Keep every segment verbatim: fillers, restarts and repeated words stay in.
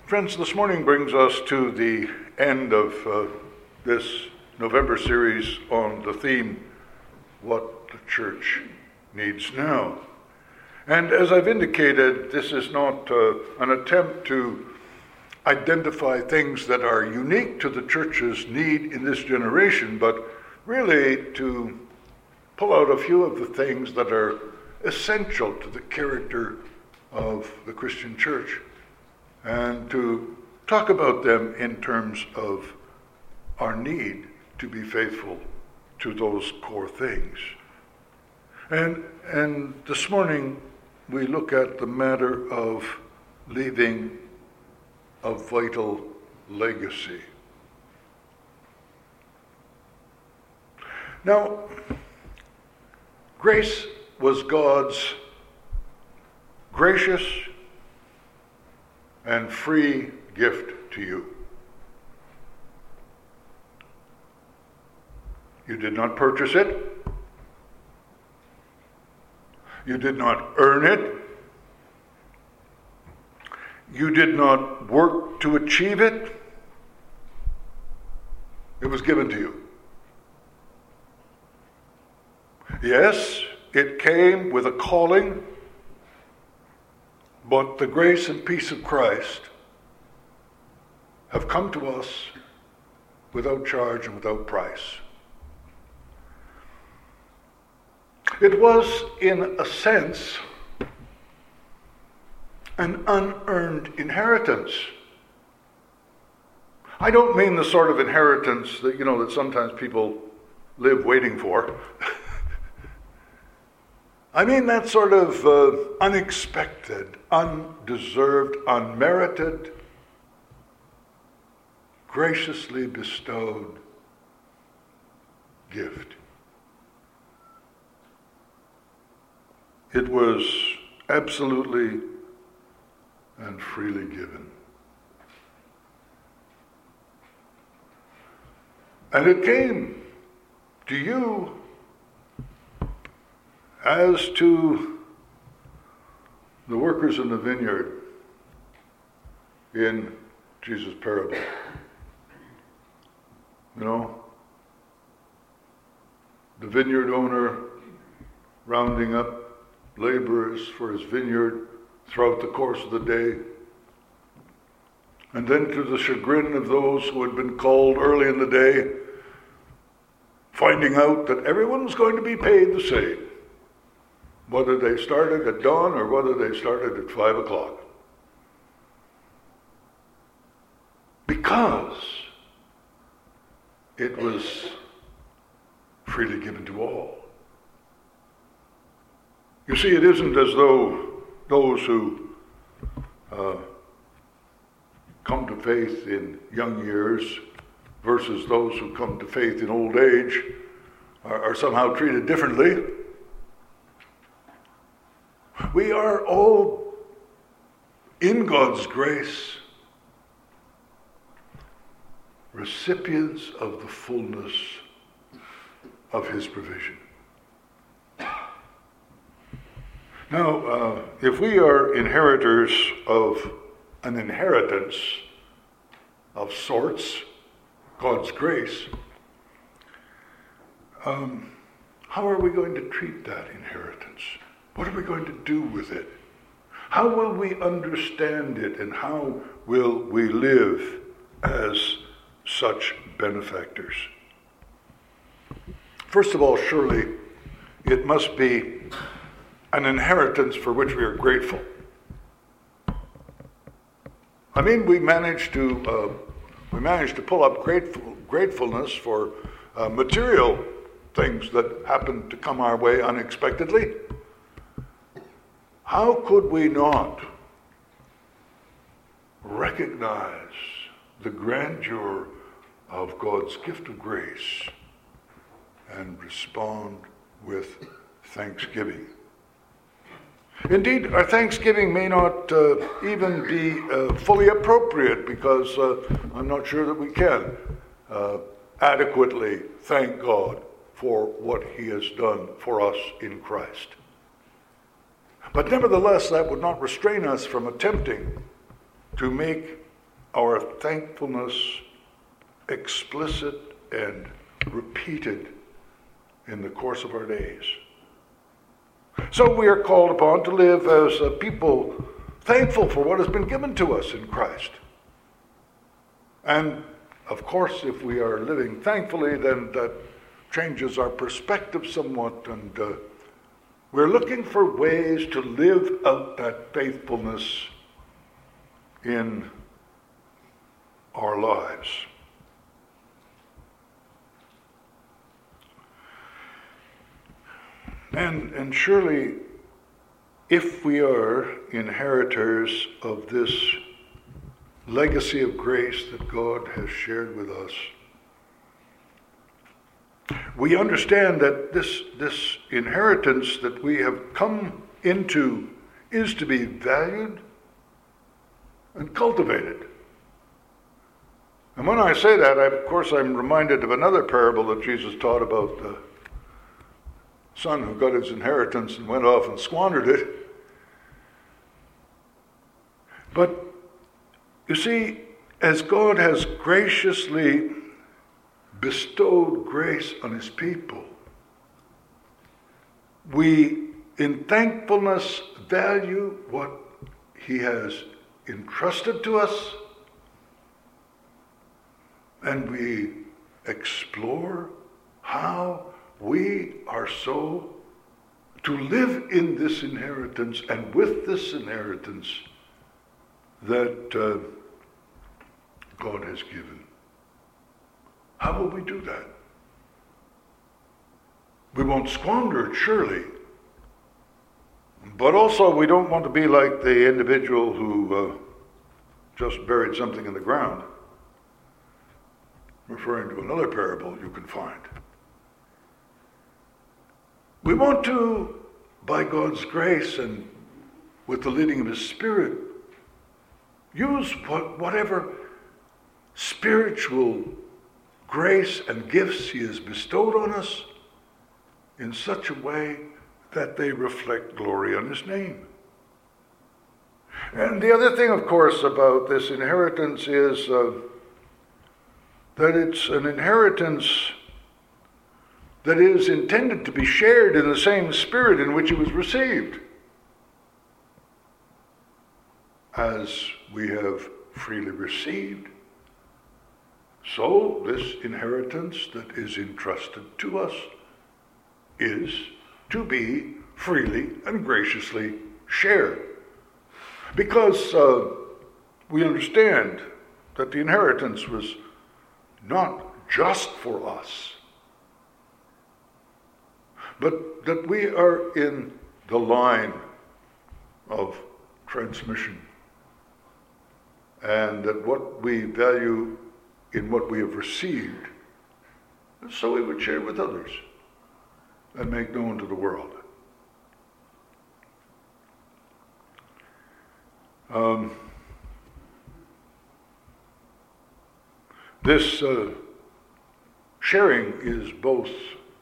Friends, this morning brings us to the end of uh, this November series on the theme, What the Church Needs Now. And as I've indicated, this is not uh, an attempt to identify things that are unique to the church's need in this generation, but really to pull out a few of the things that are essential to the character of the Christian church, and to talk about them in terms of our need to be faithful to those core things. And, and this morning we look at the matter of leaving a vital legacy. Now, grace was God's gracious and free gift to you. You did not purchase it. You did not earn it. You did not work to achieve it. It was given to you. Yes, it came with a calling, but the grace and peace of Christ have come to us without charge and without price. It was, in a sense, an unearned inheritance. I don't mean the sort of inheritance that, you know, that sometimes people live waiting for. I mean that sort of uh, unexpected, undeserved, unmerited, graciously bestowed gift. It was absolutely and freely given. And it came to you as to the workers in the vineyard in Jesus' parable. You know, the vineyard owner rounding up laborers for his vineyard throughout the course of the day, and then to the chagrin of those who had been called early in the day, finding out that everyone was going to be paid the same, whether they started at dawn or whether they started at five o'clock. Because it was freely given to all. You see, it isn't as though those who uh, come to faith in young years versus those who come to faith in old age are, are somehow treated differently. We are all, in God's grace, recipients of the fullness of His provision. Now, uh, if we are inheritors of an inheritance of sorts, God's grace, um, how are we going to treat that inheritance? What are we going to do with it? How will we understand it, and how will we live as such benefactors? First of all, surely it must be an inheritance for which we are grateful. I mean, we managed to uh, we managed to pull up grateful, gratefulness for uh, material things that happened to come our way unexpectedly. How could we not recognize the grandeur of God's gift of grace and respond with thanksgiving? Indeed, our thanksgiving may not uh, even be uh, fully appropriate, because uh, I'm not sure that we can uh, adequately thank God for what He has done for us in Christ. But nevertheless, that would not restrain us from attempting to make our thankfulness explicit and repeated in the course of our days. So we are called upon to live as a people thankful for what has been given to us in Christ. And of course, if we are living thankfully, then that changes our perspective somewhat, and uh, we're looking for ways to live out that faithfulness in our lives. And, and surely, if we are inheritors of this legacy of grace that God has shared with us, we understand that this, this inheritance that we have come into is to be valued and cultivated. And when I say that, I, of course, I'm reminded of another parable that Jesus taught about the son who got his inheritance and went off and squandered it. But you see, as God has graciously bestowed grace on his people, we, in thankfulness, value what he has entrusted to us, and we explore how we are so to live in this inheritance and with this inheritance that uh, God has given. How will we do that? We won't squander it, surely. But also, we don't want to be like the individual who uh, just buried something in the ground, referring to another parable you can find. We want to, by God's grace and with the leading of his Spirit, use what, whatever spiritual grace and gifts he has bestowed on us in such a way that they reflect glory on his name. And the other thing, of course, about this inheritance is uh, that it's an inheritance that is intended to be shared in the same spirit in which it was received. As we have freely received, so this inheritance that is entrusted to us is to be freely and graciously shared. Because uh, we understand that the inheritance was not just for us, but that we are in the line of transmission, and that what we value in what we have received, so we would share with others and make known to the world. Um, this uh, sharing is both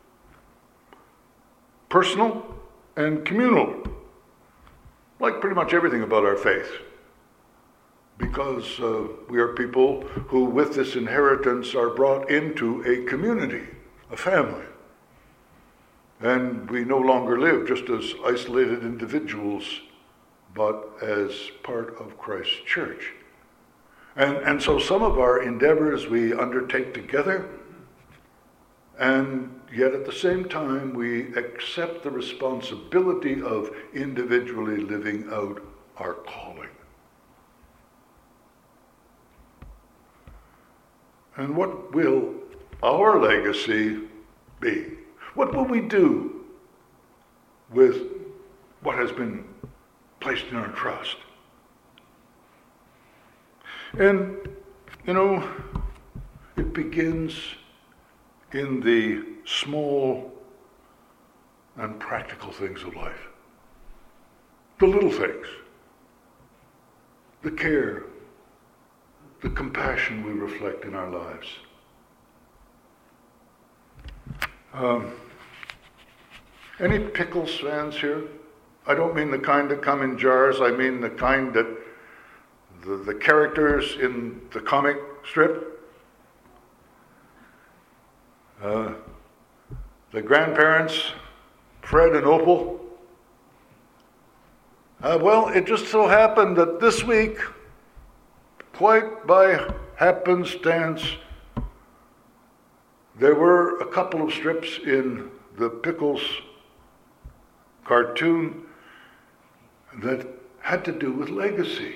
personal and communal, like pretty much everything about our faith, because uh, we are people who, with this inheritance, are brought into a community, a family. And we no longer live just as isolated individuals, but as part of Christ's church. And, and so some of our endeavors we undertake together, and yet at the same time we accept the responsibility of individually living out our calling. And what will our legacy be? What will we do with what has been placed in our trust? And, you know, it begins in the small and practical things of life. The little things. The care, the compassion we reflect in our lives. Um, any pickles fans here? I don't mean the kind that come in jars. I mean the kind that the, the characters in the comic strip. Uh, the grandparents, Fred and Opal. Uh, well, it just so happened that this week, quite by happenstance, there were a couple of strips in the Pickles cartoon that had to do with legacy.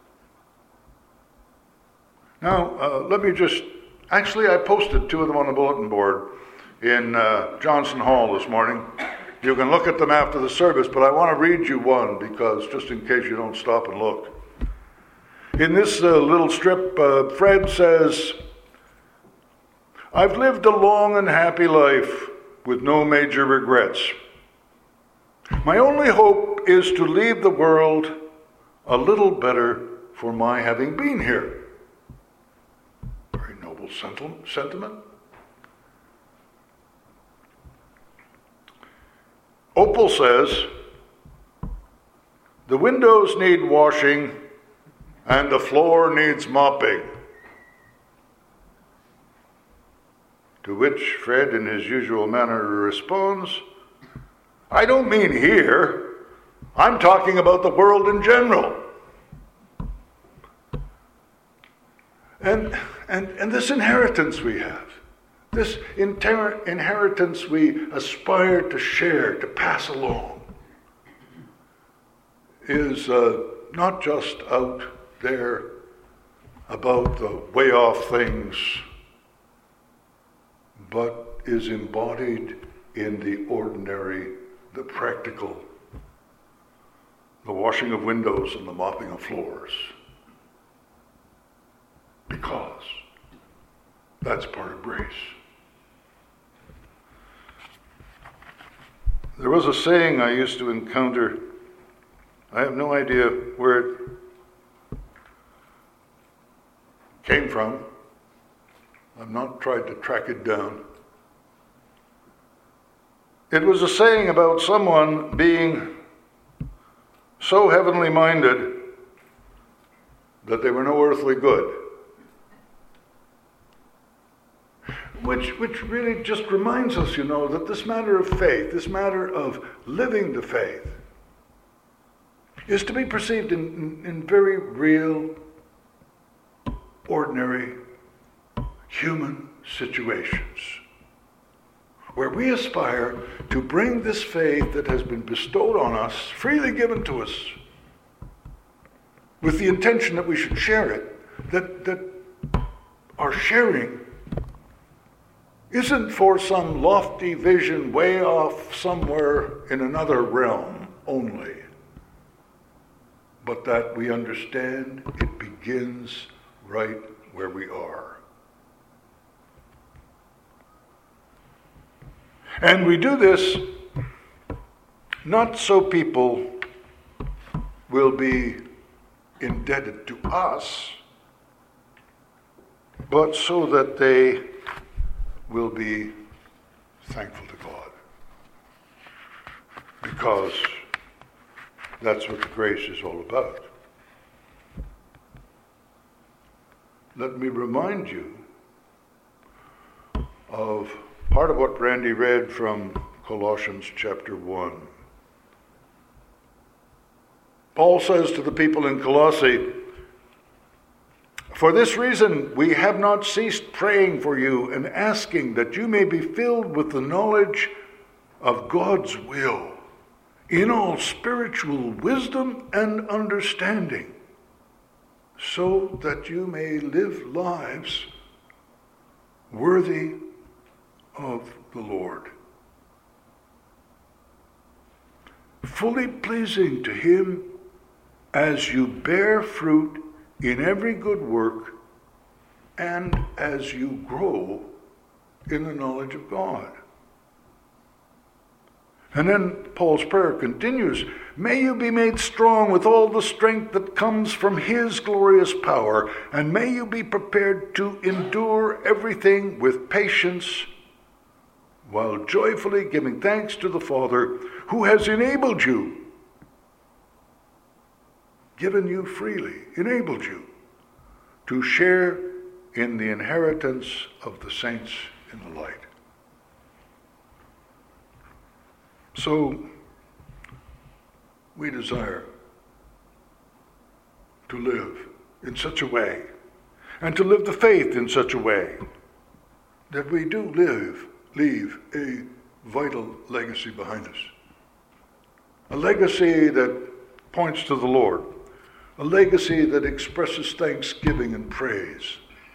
Now, uh, let me just, actually I posted two of them on the bulletin board in uh, Johnson Hall this morning. You can look at them after the service, but I want to read you one because just in case you don't stop and look. In this uh, little strip, uh, Fred says, "I've lived a long and happy life with no major regrets. My only hope is to leave the world a little better for my having been here." Very noble sentiment. Opal says, "The windows need washing and the floor needs mopping." To which Fred, in his usual manner, responds, "I don't mean here. I'm talking about the world in general." And, and, and this inheritance we have, this inter- inheritance we aspire to share, to pass along, is uh, not just out there about the way off things, but is embodied in the ordinary, the practical, the washing of windows and the mopping of floors. Because that's part of grace. There was a saying I used to encounter. I have no idea where it came from. I've not tried to track it down. It was a saying about someone being so heavenly minded that they were no earthly good. Which, which really just reminds us, you know, that this matter of faith, this matter of living the faith, is to be perceived in, in, in very real, ordinary, human situations, where we aspire to bring this faith that has been bestowed on us, freely given to us, with the intention that we should share it, that, that our sharing isn't for some lofty vision way off somewhere in another realm only, but that we understand it begins right where we are. And we do this not so people will be indebted to us, but so that they will be thankful to God. Because that's what the grace is all about. Let me remind you of part of what Randy read from Colossians chapter one. Paul says to the people in Colossae, "For this reason we have not ceased praying for you and asking that you may be filled with the knowledge of God's will in all spiritual wisdom and understanding, so that you may live lives worthy of the Lord, fully pleasing to Him as you bear fruit in every good work and as you grow in the knowledge of God." And then Paul's prayer continues, "May you be made strong with all the strength that comes from His glorious power, and may you be prepared to endure everything with patience, while joyfully giving thanks to the Father who has enabled you given you freely, enabled you to share in the inheritance of the saints in the light. So, we desire to live in such a way, and to live the faith in such a way, that we do live, leave a vital legacy behind us. A legacy that points to the Lord. A legacy that expresses thanksgiving and praise.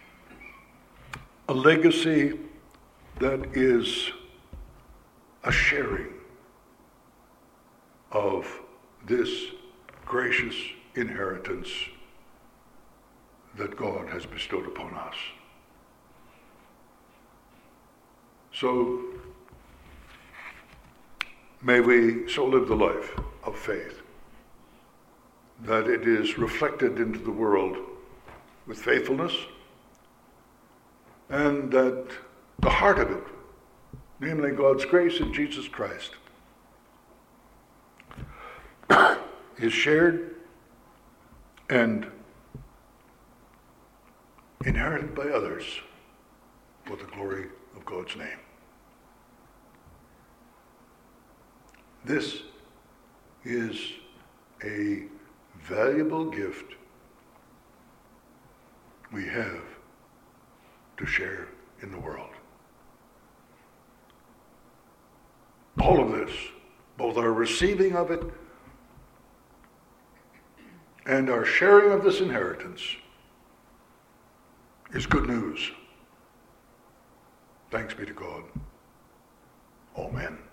A legacy that is a sharing of this gracious inheritance that God has bestowed upon us. So, may we so live the life of faith that it is reflected into the world with faithfulness, and that the heart of it, namely God's grace in Jesus Christ, is shared and inherited by others for the glory of God's name. This is a valuable gift we have to share in the world. All of this, both our receiving of it and our sharing of this inheritance, is good news. Thanks be to God. Amen.